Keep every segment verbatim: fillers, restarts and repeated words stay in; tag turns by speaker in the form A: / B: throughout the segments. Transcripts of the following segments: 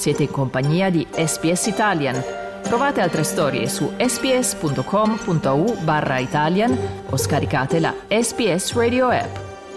A: Siete in compagnia di S B S Italian. Trovate altre storie su sbs.com.au barra Italian o scaricate la S B S Radio app.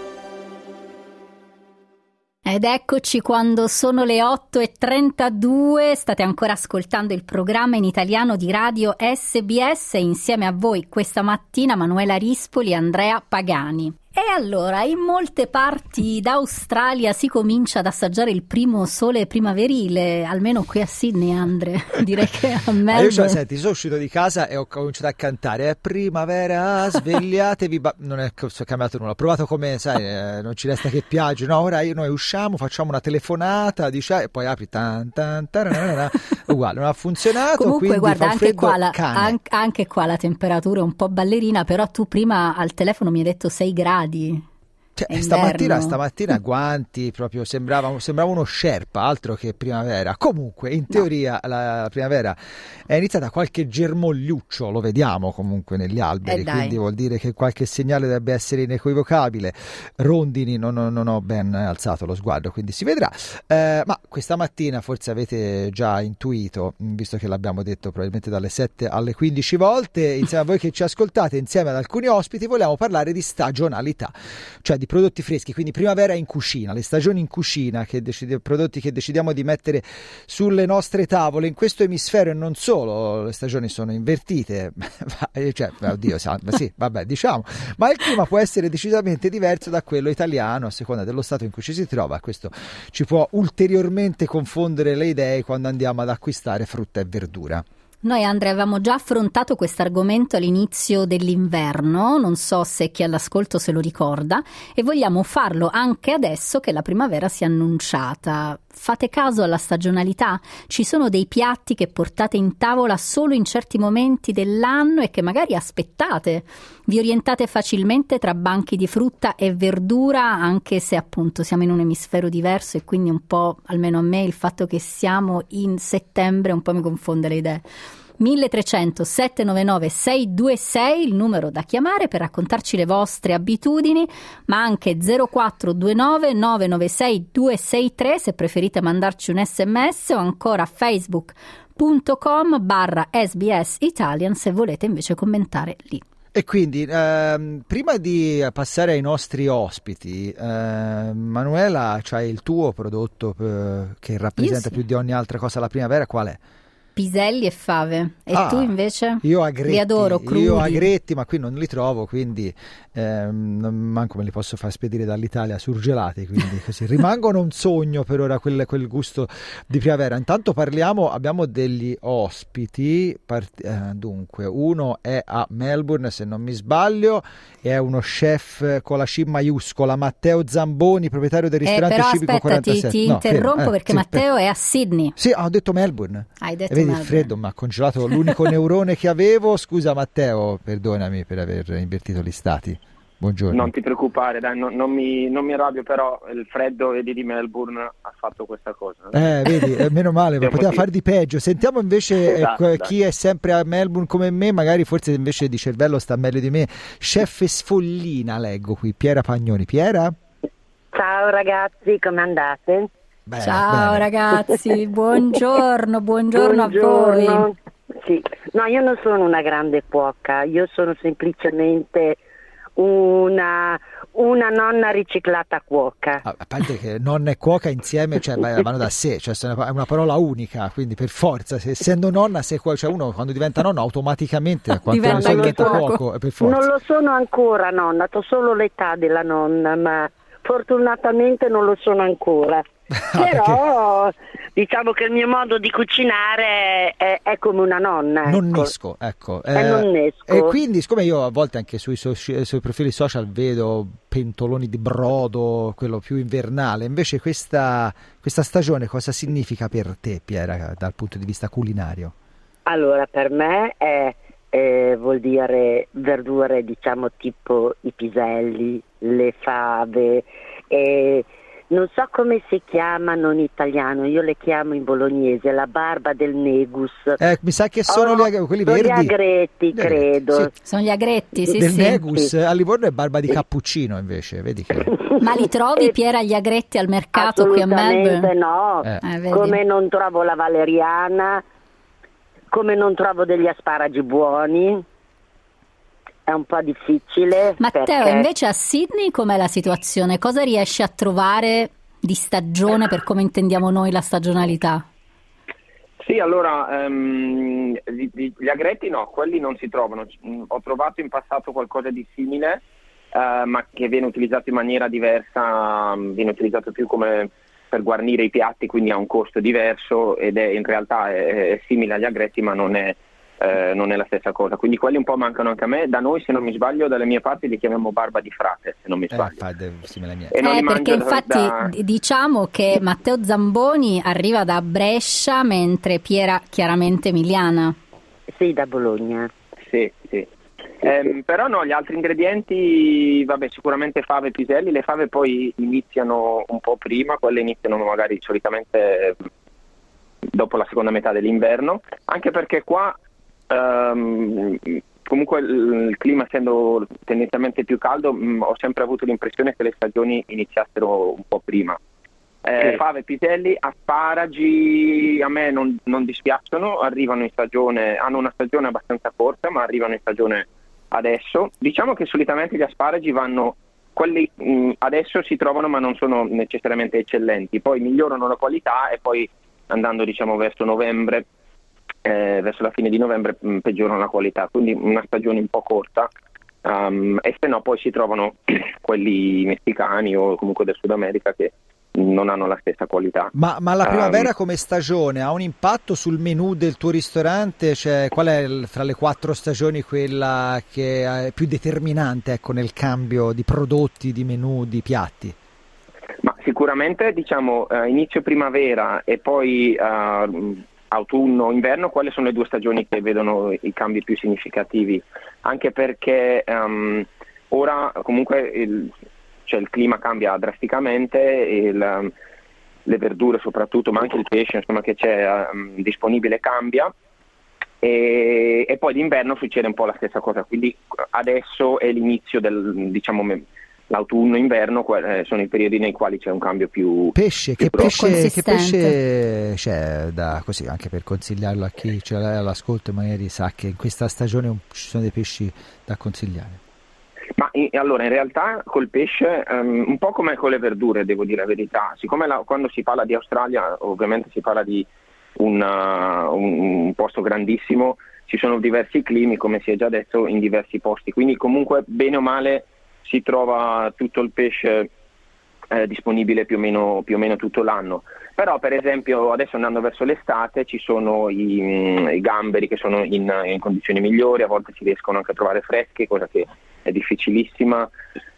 B: Ed eccoci quando sono le otto e trentadue, state ancora ascoltando il programma in italiano di Radio S B S e insieme a voi questa mattina Manuela Rispoli e Andrea Pagani. E allora, in molte parti d'Australia si comincia ad assaggiare il primo sole primaverile, almeno qui a Sydney, Andre. Direi che a Melbourne...
C: Io cioè, senti, sono uscito di casa e ho cominciato a cantare è primavera, svegliatevi, ba... non è che ho cambiato nulla, ho provato come, sai, eh, non ci resta che piangere, no, ora io, noi usciamo, facciamo una telefonata, dice, e poi apri, tan, tan, taranana, uguale, non ha funzionato,
B: comunque
C: quindi
B: guarda,
C: fa
B: anche
C: freddo,
B: qua, la,
C: cane.
B: an- anche qua la temperatura è un po' ballerina, però tu prima al telefono mi hai detto sei gradi.
C: Cioè, stamattina, stamattina guanti, proprio sembrava, sembrava uno sherpa, altro che primavera. Comunque, in teoria, no. la primavera è iniziata, qualche germogliuccio, lo vediamo comunque negli alberi,
B: eh
C: quindi vuol dire che qualche segnale dovrebbe essere inequivocabile. Rondini, non, non, non ho ben alzato lo sguardo, quindi si vedrà. Eh, ma questa mattina, forse avete già intuito, visto che l'abbiamo detto probabilmente dalle sette alle quindici volte, insieme a voi che ci ascoltate, insieme ad alcuni ospiti, vogliamo parlare di stagionalità, cioè di prodotti freschi, quindi primavera in cucina, le stagioni in cucina, che decide, prodotti che decidiamo di mettere sulle nostre tavole. In questo emisfero e non solo, le stagioni sono invertite, cioè, oddio, sì, vabbè, diciamo, ma il clima può essere decisamente diverso da quello italiano a seconda dello stato in cui ci si trova. Questo ci può ulteriormente confondere le idee quando andiamo ad acquistare frutta e verdura.
B: Noi, Andrea, avevamo già affrontato questo argomento all'inizio dell'inverno, non so se chi è all'ascolto se lo ricorda, e vogliamo farlo anche adesso che la primavera si è annunciata. Fate caso alla stagionalità? Ci sono dei piatti che portate in tavola solo in certi momenti dell'anno e che magari aspettate. Vi orientate facilmente tra banchi di frutta e verdura, anche se appunto siamo in un emisfero diverso e quindi un po', almeno a me, il fatto che siamo in settembre un po' mi confonde le idee. uno tre zero zero sette nove nove sei due sei il numero da chiamare per raccontarci le vostre abitudini, ma anche zero quattro due nove nove nove sei due sei tre se preferite mandarci un sms, o ancora facebook.com barra SBS Italian se volete invece commentare lì.
C: E quindi, ehm, prima di passare ai nostri ospiti, eh, Manuela, c'hai il tuo prodotto eh, che rappresenta
B: sì.
C: più di ogni altra cosa la primavera, qual è?
B: Piselli e fave. E
C: ah,
B: tu invece?
C: Io agretti,
B: li adoro, crudi.
C: Io agretti, ma qui non li trovo, quindi ehm, non manco me li posso far spedire dall'Italia surgelati, quindi così rimangono un sogno per ora quel, quel gusto di primavera. Intanto parliamo, abbiamo degli ospiti, part- eh, dunque uno è a Melbourne se non mi sbaglio, è uno chef con la C maiuscola, Matteo Zamboni, proprietario del ristorante
B: eh, però
C: Civico
B: aspetta,
C: quarantasette.
B: ti, ti
C: no,
B: interrompo
C: fermo, eh,
B: perché
C: sì,
B: Matteo
C: eh.
B: è a Sydney.
C: Sì, ho detto Melbourne.
B: Hai detto
C: e vedi
B: Melbourne.
C: Il freddo mi ha congelato l'unico neurone che avevo. Scusa Matteo, perdonami per aver invertito gli stati. Buongiorno.
D: Non ti preoccupare, dai, non, non, mi, non mi arrabbio, però il freddo, vedi, di Melbourne ha fatto questa cosa.
C: Eh, vedi, eh, meno male, ma poteva far di peggio. Sentiamo invece
D: esatto,
C: eh, chi è sempre a Melbourne come me, magari forse invece di cervello sta meglio di me. Chef Sfollina, leggo qui, Piera Pagnoni. Piera?
E: Ciao ragazzi, come andate?
C: Bene,
B: ciao
C: bene.
B: ragazzi, buongiorno, buongiorno,
E: buongiorno
B: a voi.
E: Sì. No, io non sono una grande cuoca, io sono semplicemente una, una nonna riciclata cuoca.
C: A parte che nonna e cuoca insieme, cioè, vanno da sé, cioè è una parola unica, quindi per forza, se, essendo nonna, se, cioè uno quando diventa nonno automaticamente quando
B: diventa,
C: diventa cuoco, per forza.
E: Non lo sono ancora nonna, ho solo l'età della nonna, ma fortunatamente non lo sono ancora. Però diciamo che il mio modo di cucinare è, è come una nonna, ecco.
C: Nonnesco, ecco.
E: È
C: eh,
E: nonnesco.
C: E quindi, siccome io a volte anche sui, sui, sui profili social vedo pentoloni di brodo, quello più invernale, invece questa, questa stagione cosa significa per te, Piera, dal punto di vista culinario?
E: Allora, per me è, eh, vuol dire verdure, diciamo, tipo i piselli, le fave, e non so come si chiamano in italiano, io le chiamo in bolognese la barba del negus.
C: Eh, mi sa che sono
E: oh,
C: gli, quelli
E: sono
C: verdi.
E: Gli agretti,
C: Gli
E: credo.
C: agretti, sì.
B: Sono gli agretti, sì,
C: del
B: sì.
C: negus,
E: sì.
C: a Livorno è barba di cappuccino invece, vedi che...
B: Ma li trovi, Piera, gli agretti al mercato qui a Melbourne?
E: No,
C: Eh.
B: Eh,
E: come non trovo la valeriana, come non trovo degli asparagi buoni. È un po' difficile.
B: Matteo,
E: perché...
B: invece a Sydney com'è la situazione? Cosa riesci a trovare di stagione per come intendiamo noi la stagionalità?
D: Sì, allora, um, gli, gli agretti no, quelli non si trovano. Ho trovato in passato qualcosa di simile, uh, ma che viene utilizzato in maniera diversa, viene utilizzato più come per guarnire i piatti, quindi ha un costo diverso ed è in realtà è, è simile agli agretti, ma non è... Eh, non è la stessa cosa, quindi quelli un po' mancano anche a me. Da noi, se non mi sbaglio, dalle mie parti li chiamiamo barba di frate, se non mi sbaglio.
C: Eh, simile a mia.
D: E non
B: Eh,
D: li
B: perché
D: mangio
B: infatti
D: da...
B: diciamo che Matteo Zamboni arriva da Brescia, mentre Piera chiaramente emiliana.
E: Sì, da Bologna.
D: Sì, sì. Eh, però no, gli altri ingredienti, vabbè, sicuramente fave e piselli. Le fave poi iniziano un po' prima, quelle iniziano magari solitamente dopo la seconda metà dell'inverno, anche perché qua Um, comunque il, il clima essendo tendenzialmente più caldo, mh, ho sempre avuto l'impressione che le stagioni iniziassero un po' prima. Eh,
E: Sì.
D: Fave, piselli, asparagi a me non, non dispiacciono, arrivano in stagione, hanno una stagione abbastanza corta, ma arrivano in stagione adesso. Diciamo che solitamente gli asparagi vanno, quelli mh, adesso si trovano ma non sono necessariamente eccellenti, poi migliorano la qualità e poi andando diciamo verso novembre, Eh, verso la fine di novembre mh, peggiorano la qualità, quindi una stagione un po' corta, um, e se no poi si trovano quelli messicani o comunque del Sud America che non hanno la stessa qualità.
C: Ma, ma la primavera
D: um,
C: come stagione ha un impatto sul menù del tuo ristorante? Cioè, qual è il, fra le quattro stagioni quella che è più determinante, ecco, nel cambio di prodotti, di menù, di piatti?
D: Ma sicuramente diciamo uh, inizio primavera e poi uh, autunno, inverno, quelle sono le due stagioni che vedono i cambi più significativi, anche perché um, ora comunque il, cioè il clima cambia drasticamente, il, um, le verdure soprattutto, ma anche il pesce insomma, che c'è um, disponibile cambia, e, e poi d'inverno succede un po' la stessa cosa, quindi adesso è l'inizio del, diciamo, l'autunno-inverno, sono i periodi nei quali c'è un cambio più
C: pesce.
D: Più
C: Che pesce, che
B: consistente.
C: pesce c'è da così, anche per consigliarlo a chi ce l'ha all'ascolto e magari sa che in questa stagione ci sono dei pesci da consigliare?
D: Ma in, allora in realtà col pesce um, un po' come con le verdure, devo dire la verità, siccome la, quando si parla di Australia ovviamente si parla di una, un, un posto grandissimo, ci sono diversi climi come si è già detto in diversi posti, quindi comunque bene o male si trova tutto il pesce eh, disponibile più o meno, più o meno tutto l'anno. Però per esempio adesso andando verso l'estate ci sono i, i gamberi che sono in, in condizioni migliori, a volte si riescono anche a trovare fresche, cosa che è difficilissima.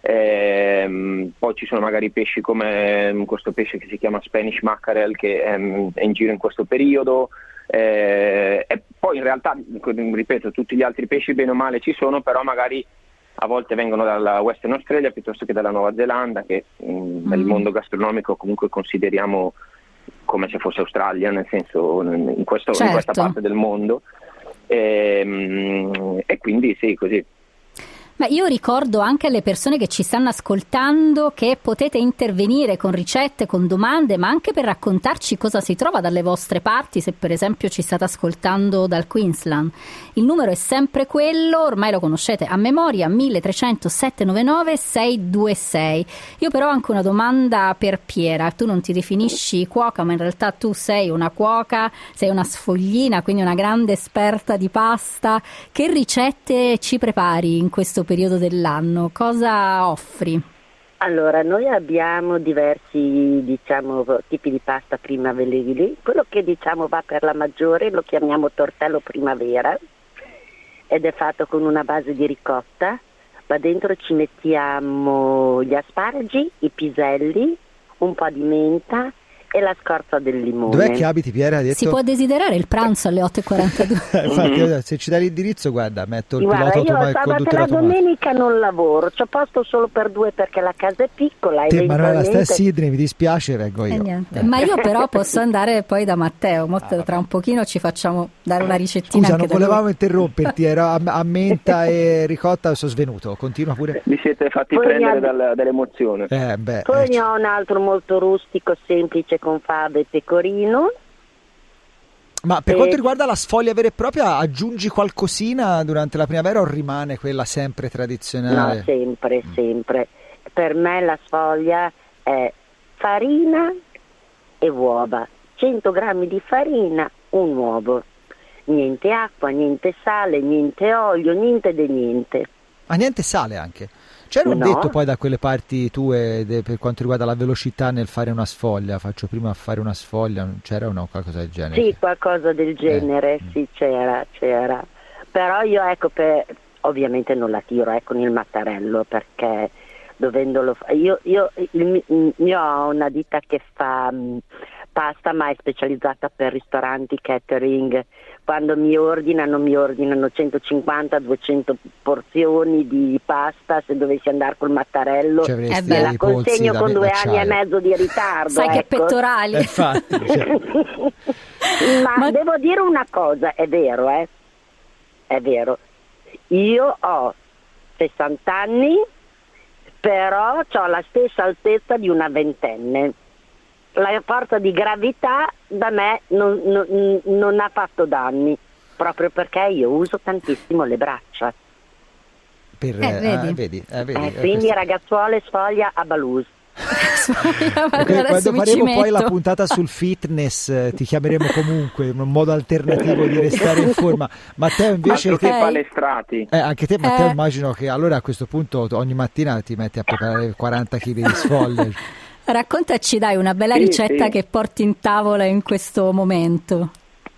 D: Ehm, poi ci sono magari pesci come questo pesce che si chiama Spanish mackerel che è, è in giro in questo periodo. Eh, e poi in realtà, ripeto, tutti gli altri pesci bene o male ci sono, però magari a volte vengono dalla Western Australia piuttosto che dalla Nuova Zelanda, che mh, mm. nel mondo gastronomico comunque consideriamo come se fosse Australia, nel senso in, questo,
B: certo.
D: in questa parte del mondo, e, mh, e quindi sì, così.
B: Ma io ricordo anche alle persone che ci stanno ascoltando che potete intervenire con ricette, con domande, ma anche per raccontarci cosa si trova dalle vostre parti, se per esempio ci state ascoltando dal Queensland. Il numero è sempre quello, ormai lo conoscete a memoria, uno trecento settecentonovantanove sei due sei. Io però ho anche una domanda per Piera. Tu non ti definisci cuoca, ma in realtà tu sei una cuoca, sei una sfoglina, quindi una grande esperta di pasta. Che ricette ci prepari in questo periodo dell'anno? Cosa offri?
E: Allora, noi abbiamo diversi, diciamo, tipi di pasta primaverili. Quello che diciamo va per la maggiore lo chiamiamo tortello primavera ed è fatto con una base di ricotta, ma dentro ci mettiamo gli asparagi, i piselli, un po' di menta e la scorza del limone.
C: Dov'è che abiti, Piera? Detto?
B: Si può desiderare il pranzo alle otto e quarantadue.
C: Infatti, mm-hmm. se ci dai l'indirizzo, guarda, metto il
E: guarda,
C: pilota automatico.
E: Io sabato e la domenica non lavoro, c'ho posto solo per due perché la casa è piccola.
C: Te,
E: eventualmente...
C: Manuela, stai a Sidney, mi dispiace, vengo io.
B: Eh, eh. Ma io però posso andare poi da Matteo, Mo ah, tra un pochino ci facciamo dare una ricettina.
C: Scusa,
B: anche
C: non volevamo interromperti, ero a, a menta e ricotta, sono svenuto, continua pure.
D: Vi siete fatti poi prendere dal, dall'emozione.
C: Eh, beh,
E: poi
C: eh,
E: ne ho un altro molto rustico, semplice, con fave e pecorino.
C: Ma per
E: e...
C: quanto riguarda la sfoglia vera e propria, aggiungi qualcosina durante la primavera o rimane quella sempre tradizionale?
E: No, sempre, mm. sempre. Per me la sfoglia è farina e uova, cento grammi di farina, un uovo, niente acqua, niente sale, niente olio, niente di niente.
C: Ah, niente sale anche? C'era un
E: no.
C: detto poi da quelle parti tue de, per quanto riguarda la velocità nel fare una sfoglia, faccio prima fare una sfoglia, c'era o no qualcosa del genere?
E: Sì, qualcosa del genere, eh. sì c'era, c'era. Però io ecco, per, ovviamente non la tiro eh, con il mattarello perché dovendolo fare, io, io, il, io ho una ditta che fa mh, pasta ma è specializzata per ristoranti, catering. Quando mi ordinano, mi ordinano centocinquanta duecento porzioni di pasta, se dovessi andare col mattarello
B: eh
E: me la consegno con due anni e mezzo di ritardo.
B: Sai
E: ecco.
B: Che pettorali.
C: Eh, infatti, cioè.
E: Ma, Ma devo dire una cosa, è vero, eh? È vero. Io ho sessanta anni, però ho la stessa altezza di una ventenne. La forza di gravità da me non, non, non ha fatto danni, proprio perché io uso tantissimo le braccia.
C: Per,
B: eh, vedi.
C: Ah, vedi, eh, vedi
E: eh, quindi questo... ragazzuole sfoglia a Balus.
C: Quando faremo poi la puntata sul fitness eh, ti chiameremo comunque, un modo alternativo di restare in forma. Matteo invece
D: Altro
C: te...
D: che palestrati.
C: Eh, anche te Matteo
B: eh.
C: immagino che allora a questo punto ogni mattina ti metti a preparare quaranta chili di sfoglia.
B: Raccontaci dai una bella
D: sì,
B: ricetta
D: sì.
B: che porti in tavola in questo momento.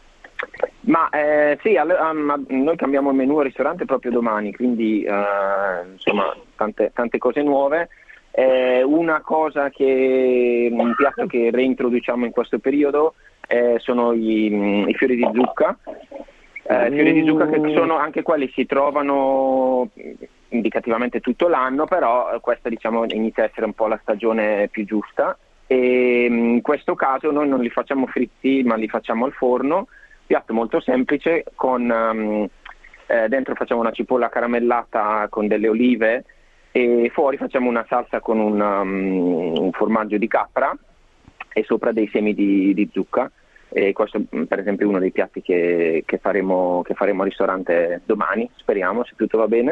D: Ma eh, sì, allora, um, noi cambiamo il menù al ristorante proprio domani, quindi uh, insomma tante, tante cose nuove. Eh, una cosa che un piatto che reintroduciamo in questo periodo eh, sono i, i fiori di zucca. Eh, fiori di zucca che sono anche quelli si trovano indicativamente tutto l'anno, però questa diciamo inizia a essere un po' la stagione più giusta e in questo caso noi non li facciamo fritti ma li facciamo al forno, piatto molto semplice con um, eh, dentro facciamo una cipolla caramellata con delle olive e fuori facciamo una salsa con un, um, un formaggio di capra e sopra dei semi di, di zucca. E questo per esempio è uno dei piatti che, che faremo che faremo al ristorante domani, speriamo, se tutto va bene.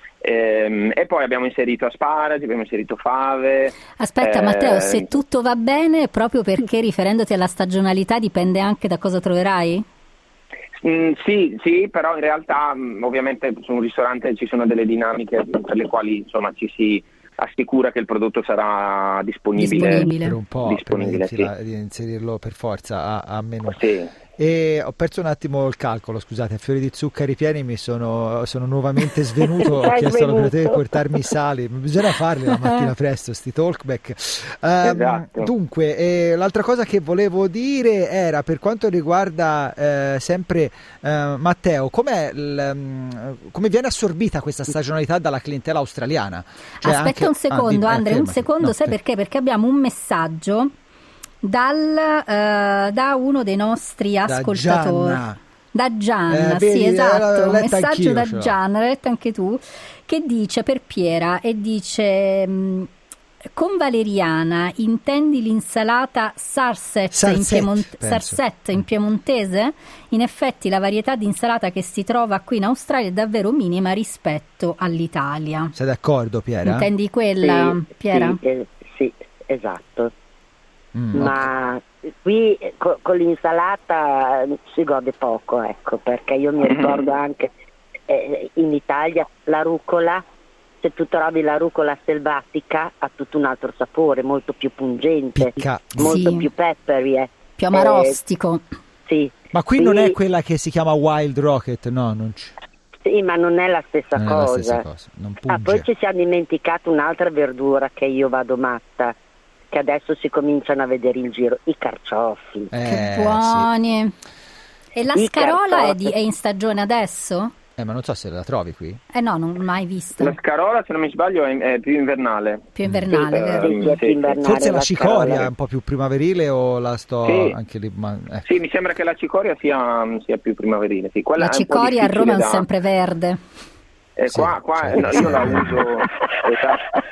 D: Ehm, e poi abbiamo inserito asparagi, abbiamo inserito fave.
B: Aspetta eh... Matteo, se tutto va bene, proprio perché riferendoti alla stagionalità dipende anche da cosa troverai?
D: Mm, sì, sì, però in realtà mh, ovviamente su un ristorante ci sono delle dinamiche per le quali insomma ci si assicura che il prodotto sarà disponibile,
B: disponibile.
C: per un po',
D: disponibile,
C: per
D: sì.
C: di inserirlo per forza a, a menù.
D: Sì.
C: E ho perso un attimo il calcolo, scusate, a fiori di zuccheri pieni mi sono, sono nuovamente svenuto, ho chiesto all'operatore di portarmi i sali, bisogna farli la mattina presto, sti talkback. Um,
D: esatto.
C: Dunque, eh, l'altra cosa che volevo dire era per quanto riguarda eh, sempre eh, Matteo, com'è l, come viene assorbita questa stagionalità dalla clientela australiana? Cioè
B: Aspetta
C: anche...
B: un secondo
C: ah,
B: Andre,
C: eh,
B: un secondo,
C: no,
B: sai
C: te...
B: perché? Perché abbiamo un messaggio dal, uh, da uno dei nostri ascoltatori,
C: da Gianna,
B: da Gianna
C: eh,
B: sì
C: vedi,
B: esatto, un messaggio da
C: cioè.
B: Gianna, l'hai letto anche tu, che dice per Piera e dice mh, con valeriana intendi l'insalata sarset,
C: Sarset,
B: in, Piemont- sarset in piemontese? In effetti la varietà di insalata che si trova qui in Australia è davvero minima rispetto all'Italia.
C: Sei d'accordo Piera?
B: Intendi quella
E: sì,
B: Piera?
E: Sì, eh, sì esatto.
C: Mm,
E: Ma okay. Qui co- con l'insalata si gode poco, ecco, perché io mi ricordo anche eh, in Italia la rucola, se tu trovi la rucola selvatica ha tutto un altro sapore, molto più pungente,
C: Picca.
E: molto
B: Sì.
E: più peppery, eh.
B: Più amarostico.
E: Eh, sì.
C: Ma qui,
E: qui
C: non è quella che si chiama Wild Rocket, no? Non c-
E: Sì, ma non è la stessa
C: non
E: cosa.
C: È la stessa cosa. Non punge.
E: Ah, poi ci siamo dimenticato un'altra verdura che io vado matta, che adesso si cominciano a vedere in giro, i carciofi.
C: Eh,
B: Che buoni.
C: Sì.
B: E la
E: I
B: scarola è, di,
E: carciofi.
B: è in stagione adesso?
C: Eh, ma non so se la trovi qui.
B: Eh no, non l'ho mai vista.
D: La scarola, se non mi sbaglio, è, è più invernale.
B: Più invernale,
D: Sì,
B: vero?
E: Sì, sì, è più
D: sì.
E: invernale
C: Forse la
E: la
C: cicoria
E: scarola.
C: è un po' più primaverile o la sto
D: Sì.
C: anche lì? Ma, ecco.
D: Sì, mi sembra che la cicoria sia, sia più primaverile. Sì. Quella
B: La
D: è un po'
B: cicoria a
D: difficile
B: Roma è un
D: da-
B: sempreverde.
D: Eh,
C: Sì,
D: qua, qua
C: sì,
D: no,
C: sì.
D: io la uso. Esatto.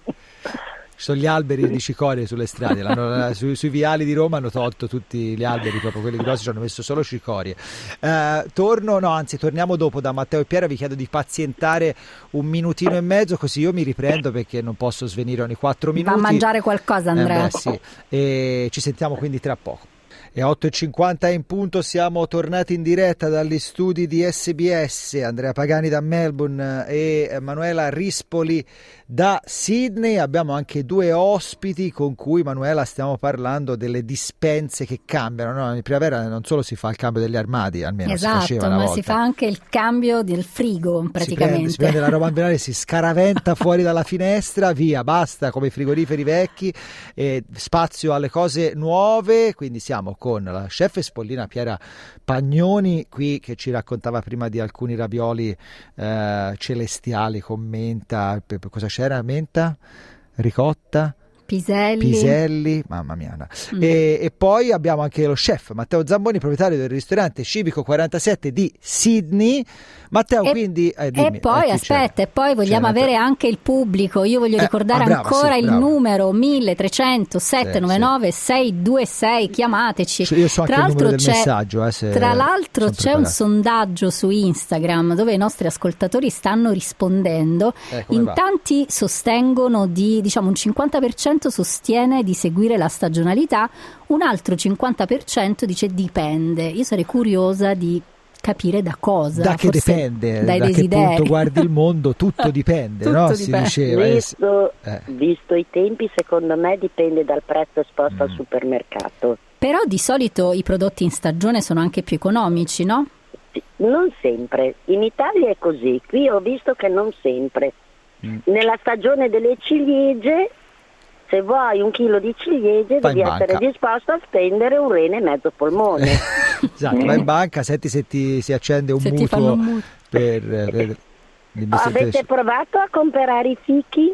C: Ci sono gli alberi di cicorie sulle strade, l'hanno- su- sui viali di Roma hanno tolto tutti gli alberi, proprio quelli grossi, ci hanno messo solo cicorie. Eh, torno, no, anzi, torniamo dopo da Matteo e Piera, vi chiedo di pazientare un minutino e mezzo, così io mi riprendo perché non posso svenire ogni quattro minuti.
B: Va a mangiare qualcosa, Andrea.
C: Eh beh, sì. E ci sentiamo quindi tra poco. E otto e cinquanta in punto, siamo tornati in diretta dagli studi di S B S, Andrea Pagani da Melbourne e Manuela Rispoli da Sydney. Abbiamo anche due ospiti con cui, Manuela, stiamo parlando delle dispense che cambiano, no? In primavera non solo si fa il cambio degli armadi, almeno si
B: Esatto,
C: faceva una
B: ma
C: volta.
B: si fa anche il cambio del frigo
C: Si
B: praticamente.
C: prende, si prende la roba invernale, si scaraventa fuori dalla finestra, via, basta, come i frigoriferi vecchi, e spazio alle cose nuove. Quindi siamo con la chef e spollina Piera Pagnoni qui, che ci raccontava prima di alcuni ravioli eh, celestiali con menta, pe- pe- cosa c'era? Menta? Ricotta?
B: Piselli.
C: Piselli, mamma mia. no.
B: Mm.
C: E, e poi abbiamo anche lo chef Matteo Zamboni, proprietario del ristorante Civico quarantasette di Sydney. Matteo,
B: E-
C: quindi eh,
B: E
C: dimmi,
B: poi
C: eh, chi
B: aspetta,
C: c'era?
B: e poi vogliamo
C: C'era
B: avere
C: Matteo.
B: anche il pubblico. Io voglio
C: Eh,
B: ricordare
C: ah, brava,
B: ancora
C: sì,
B: il
C: brava.
B: numero mille trecento sette nove nove sei due sei, chiamateci.
C: Io so anche
B: Tra
C: il numero
B: l'altro
C: del
B: c'è,
C: messaggio, eh, se
B: tra l'altro
C: sono
B: c'è un
C: preparato.
B: sondaggio su Instagram dove i nostri ascoltatori stanno rispondendo.
C: Eh, come
B: In
C: va?
B: tanti sostengono di, diciamo, un cinquanta per cento sostiene di seguire la stagionalità, un altro cinquanta per cento dice dipende. Io sarei curiosa di capire da cosa.
C: Da che
B: forse
C: dipende,
B: dai
C: da che
B: desideri.
C: punto guardi il mondo, tutto dipende,
B: Tutto
C: no?
B: dipende.
C: Si diceva. eh, sì.
E: Visto,
C: Eh.
E: visto i tempi, secondo me dipende dal prezzo esposto
C: Mm.
E: al supermercato.
B: Però di solito i prodotti in stagione sono anche più economici, no?
E: Sì, non sempre. In Italia è così. Qui ho visto che non sempre.
C: Mm.
E: Nella stagione delle ciliegie, se vuoi un chilo di ciliegie,
C: Vai
E: devi
C: in
E: essere
C: banca.
E: disposto a spendere un rene e mezzo polmone.
C: Esatto, vai in banca, senti se ti si accende un
B: Se ti
C: mutuo
B: fanno un mutuo.
C: per, per l'investitore.
E: Avete provato a comprare i fichi?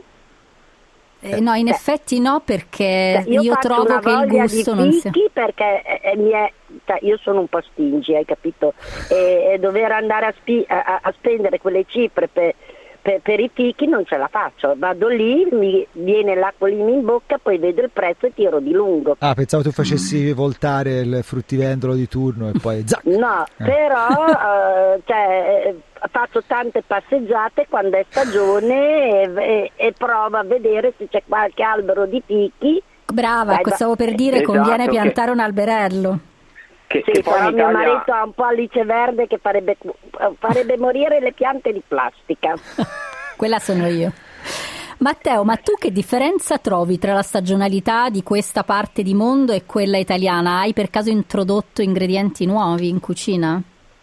B: Eh, no, in effetti no, perché
E: Cioè, io,
B: io
E: faccio
B: trovo
E: una
B: che il
E: voglia
B: gusto
E: di
B: non sia...
E: fichi perché eh, eh, mi è, cioè, io sono un po' stingy, hai capito? E, e dover andare a, spi- a, a spendere quelle cifre per, per, per i fichi non ce la faccio. Vado lì, mi viene l'acquolina in bocca, poi vedo il prezzo e tiro di lungo.
C: Ah, pensavo tu facessi voltare il fruttivendolo di turno e poi zac.
E: No,
C: Eh.
E: però eh, cioè, eh, faccio tante passeggiate quando è stagione e, e, e provo a vedere se c'è qualche albero di fichi.
B: Brava,
E: Dai,
B: ecco,
E: va-
B: stavo per dire,
D: Esatto,
B: conviene
D: che-
B: piantare un alberello.
D: Che,
E: Sì,
D: che poi
E: però
D: in
E: mio
D: Italia...
E: marito ha un po' Alice Verde che farebbe, farebbe morire le piante di plastica.
B: Quella sono io. Matteo, ma tu che differenza trovi tra la stagionalità di questa parte di mondo e quella italiana? Hai per caso introdotto ingredienti nuovi in cucina?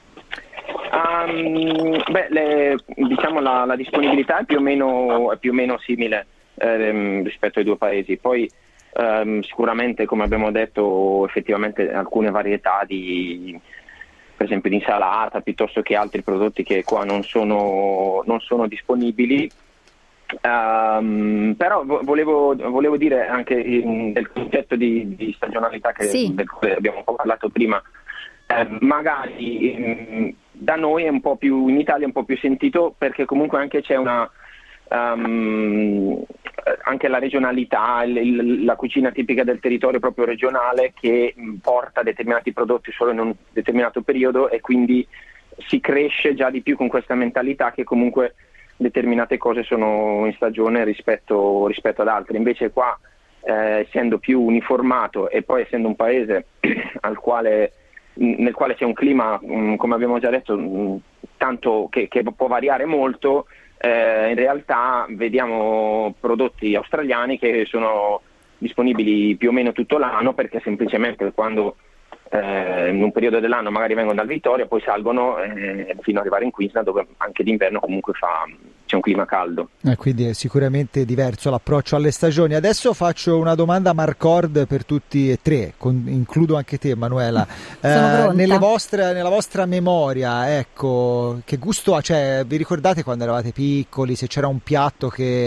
D: Um, beh, le- diciamo la, la disponibilità è più o meno, è più o meno simile ehm, rispetto ai due paesi. Poi ehm, sicuramente, come abbiamo detto, effettivamente alcune varietà di, per esempio, di insalata piuttosto che altri prodotti che qua non sono, non sono disponibili. Um, però vo- volevo, volevo dire anche in- del concetto di, di stagionalità che,
B: Sì.
D: del quale abbiamo un po' parlato prima. Eh, magari mh, da noi è un po' più, in Italia è un po' più sentito, perché comunque anche c'è una um, anche la regionalità, il, il, la cucina tipica del territorio proprio regionale che mh, porta determinati prodotti solo in un determinato periodo, e quindi si cresce già di più con questa mentalità che comunque determinate cose sono in stagione rispetto, rispetto ad altre. Invece qua, eh, essendo più uniformato e poi essendo un paese al quale nel quale c'è un clima, mh, come abbiamo già detto, mh, tanto che, che può variare molto, eh, in realtà vediamo prodotti australiani che sono disponibili più o meno tutto l'anno, perché semplicemente quando eh, in un periodo dell'anno magari vengono dal Vittoria, poi salgono eh, fino ad arrivare in Queensland, dove anche d'inverno comunque fa, c'è un clima caldo.
C: Eh, quindi è sicuramente diverso l'approccio alle stagioni. Adesso faccio una domanda a Marcord per tutti e tre, con, includo anche te Manuela. Eh, nelle vostre, nella vostra memoria, ecco, che gusto ha? Cioè, vi ricordate quando eravate piccoli, se c'era un piatto che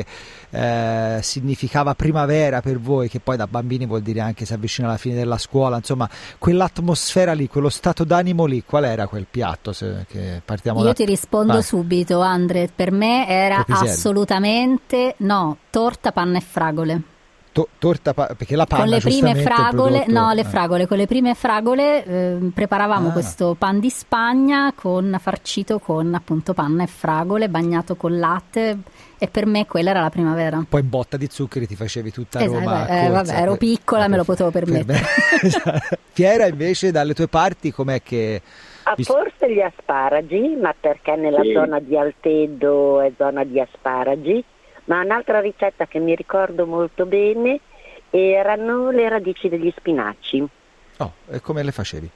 C: eh, significava primavera per voi, che poi da bambini vuol dire anche si avvicina alla fine della scuola, insomma, quell'atmosfera lì, quello stato d'animo lì, qual era quel piatto? Se, che partiamo
B: Io
C: da...
B: ti rispondo
C: Vai.
B: subito, Andre, per me era
C: Pipiselli.
B: assolutamente no, torta, panna e fragole.
C: To- torta pa- perché la panna
B: Con le prime
C: giustamente è un
B: fragole,
C: prodotto-
B: no, le
C: eh.
B: fragole, con le prime fragole eh, preparavamo
C: Ah.
B: questo pan di Spagna con farcito con appunto panna e fragole, bagnato con latte, e per me quella era la primavera.
C: Poi in botta di zuccheri ti facevi tutta
B: Esatto,
C: Roma.
B: eh,
C: a
B: vabbè,
C: corsa.
B: ero piccola, me lo potevo
C: Per
B: permettere.
C: me. Piera, invece, dalle tue parti com'è che...
E: A forse gli asparagi, ma perché nella
D: Sì.
E: zona di Altedo è zona di asparagi, ma un'altra ricetta che mi ricordo molto bene erano le radici degli spinaci,
C: Oh, e come le facevi?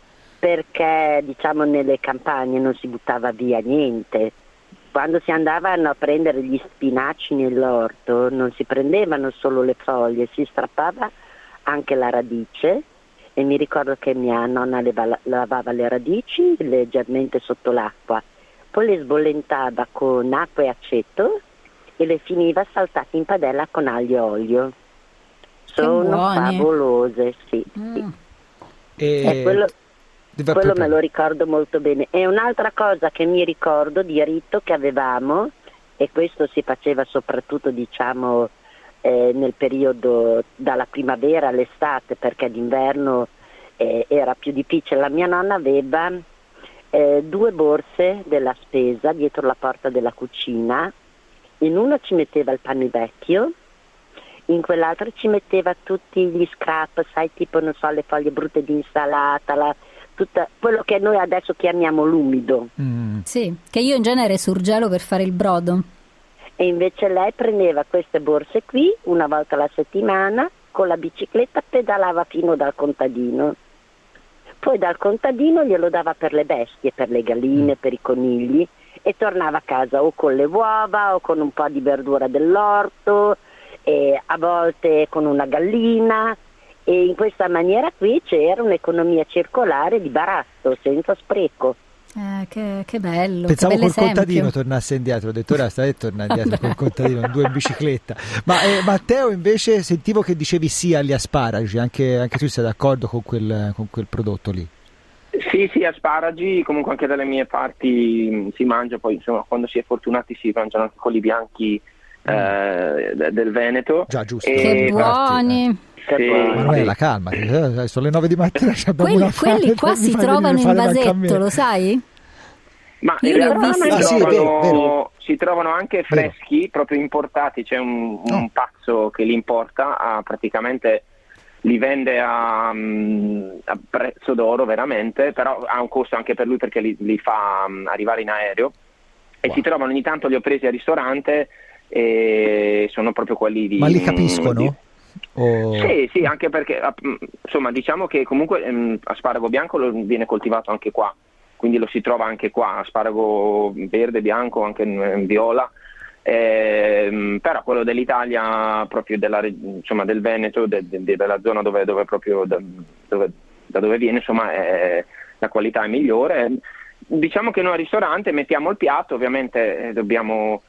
E: perché diciamo nelle campagne non si buttava via niente. Quando si andavano a prendere gli spinaci nell'orto non si prendevano solo le foglie, si strappava anche la radice, e mi ricordo che mia nonna leva- lavava le radici leggermente sotto l'acqua, poi le sbollentava con acqua e aceto e le finiva saltate in padella con aglio e olio. Sono
B: buoni.
E: favolose, sì. sì.
B: Mm.
C: E...
E: Eh, quello
C: Deve-
E: quello
C: proprio-
E: me lo ricordo molto bene. E un'altra cosa che mi ricordo di rito che avevamo, e questo si faceva soprattutto diciamo eh, nel periodo dalla primavera all'estate, perché d'inverno eh, era più difficile. La mia nonna aveva eh, due borse della spesa dietro la porta della cucina, in una ci metteva il pane vecchio, in quell'altra ci metteva tutti gli scrap, sai, tipo non so, le foglie brutte di insalata, la, tutta, quello che noi adesso chiamiamo l'umido.
C: Mm.
B: Sì, che io in genere surgelo per fare il brodo.
E: E invece lei prendeva queste borse qui una volta alla settimana, con la bicicletta pedalava fino dal contadino, poi dal contadino glielo dava per le bestie, per le galline, per i conigli, e tornava a casa o con le uova o con un po' di verdura dell'orto, e a volte con una gallina, e in questa maniera qui c'era un'economia circolare di baratto, senza spreco.
B: Eh, che, che bello.
C: Pensavo
B: che
C: col
B: bell'esempio.
C: contadino tornasse indietro, ho detto ora stai torna indietro col contadino, due in bicicletta. Ma eh, Matteo, invece sentivo che dicevi sì agli asparagi, anche, anche tu sei d'accordo con quel, con quel prodotto lì?
D: Sì, sì, asparagi, comunque anche dalle mie parti mh, si mangia, poi insomma quando si è fortunati si mangiano anche quelli bianchi eh, de- del Veneto.
C: Già, giusto.
D: E-
B: Che
C: Eh,
B: buoni.
E: Che
D: Sì,
E: buono.
C: Manuela, calmati, eh, sono le nove di mattina, ci abbiamo
B: Quelli,
C: una fame,
B: quelli qua
C: mi
B: si
C: fai
B: trovano
C: venire
B: in
C: a fare manca a me.
B: vasetto, lo sai?
D: Ma
B: Io
D: in
B: li ho
D: realtà
B: visti.
D: si,
C: Ah, sì, è
D: trovano,
C: vero, vero.
D: si trovano anche freschi, proprio importati, c'è un, un
C: Oh.
D: pazzo che li importa, a, praticamente li vende a, mm, a prezzo d'oro veramente, però ha un costo anche per lui perché li, li fa mm, arrivare in aereo, e
C: Wow.
D: si trovano ogni tanto, li ho presi al ristorante e sono proprio quelli di...
C: Ma li capiscono?
D: di-
C: O...
D: Sì, sì, anche perché ah, mh, insomma diciamo che comunque ehm, asparago bianco lo, viene coltivato anche qua, quindi lo si trova anche qua, asparago verde, bianco, anche in, in viola, ehm, però quello dell'Italia, proprio della, reg- insomma, del Veneto, de, de, de- della zona dove, dove proprio da dove, da dove viene, insomma, è, la qualità è migliore. Diciamo che noi al ristorante mettiamo il piatto, ovviamente eh, dobbiamo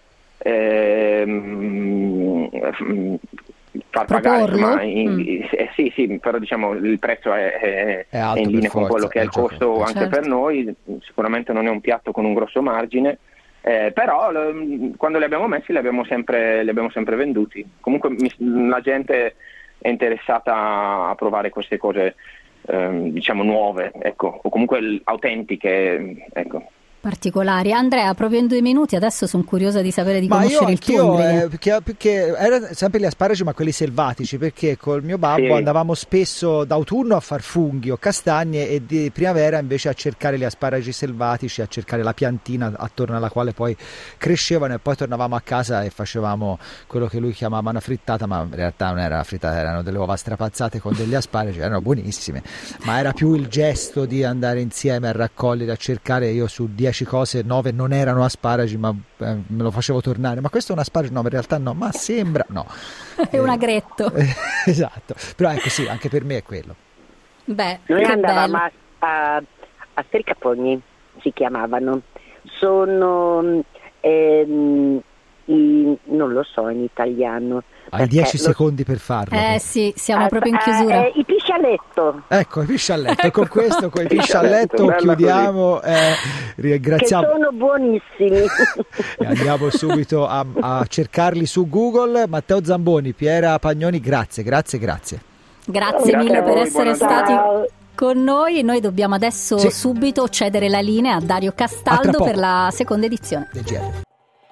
D: ehm, far pagare,
B: Proporlo?
D: insomma, in-
B: Mm.
D: eh, sì, sì, però diciamo il prezzo è, è,
C: È alto
D: è in
C: per
D: linea con
C: forza,
D: quello che è
C: eh,
D: il
C: certo,
D: costo
C: certo.
D: anche
B: Certo.
D: per noi, sicuramente non è un piatto con un grosso margine, eh, però l- quando li abbiamo messi li abbiamo sempre, li abbiamo sempre venduti. Comunque mi- la gente è interessata a provare queste cose, ehm, diciamo nuove, ecco, o comunque l- autentiche, ecco.
B: Particolari. Andrea, proprio in due minuti, adesso sono curiosa di sapere di
C: Ma io
B: conoscere il tuo
C: anch'io,
B: ingrediente.
C: eh, perché, perché erano sempre gli asparagi, ma quelli selvatici, perché col mio babbo
D: Sì.
C: andavamo spesso d'autunno a far funghi o castagne e di primavera invece a cercare gli asparagi selvatici, a cercare la piantina attorno alla quale poi crescevano, e poi tornavamo a casa e facevamo quello che lui chiamava una frittata, ma in realtà non era una frittata, erano delle uova strapazzate con degli asparagi, erano buonissime, ma era più il gesto di andare insieme a raccogliere, a cercare. Io su dieci dieci cose, nove non erano asparagi, ma eh, me lo facevo tornare. Ma questo è un asparagi? No, in realtà no, ma sembra... No.
B: È un agretto.
C: Eh, esatto, però ecco sì, anche per me è quello.
B: Beh,
E: noi
B: che
E: andavamo
B: bello.
E: a, a, a Stricapogni, si chiamavano. Sono... Ehm, i, non lo so in italiano.
C: Hai dieci
E: lo...
C: secondi per farlo.
B: Eh sì, siamo
E: Ah,
B: proprio in
E: ah,
B: chiusura.
E: eh, I pisci a letto.
C: Ecco, i pisci a letto. E con questo, con i pisci
D: Pisci
C: a
D: a letto,
C: letto,
D: bella
C: chiudiamo. Eh, ringraziamo.
E: Che sono buonissimi.
C: E andiamo subito a, a cercarli su Google. Matteo Zamboni, Piera Pagnoni, grazie, grazie, grazie.
B: Grazie
D: Grazie
B: mille
D: a
B: per
D: voi,
B: essere
D: buona
B: stati
E: giornata.
B: con noi. Noi dobbiamo adesso
C: Sì.
B: subito cedere la linea a Dario
C: A tra
B: Castaldo
C: poco.
B: per la seconda edizione.
C: Del G R.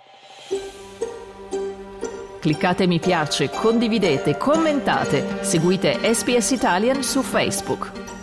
A: Cliccate mi piace, condividete, commentate, seguite S B S Italian su Facebook.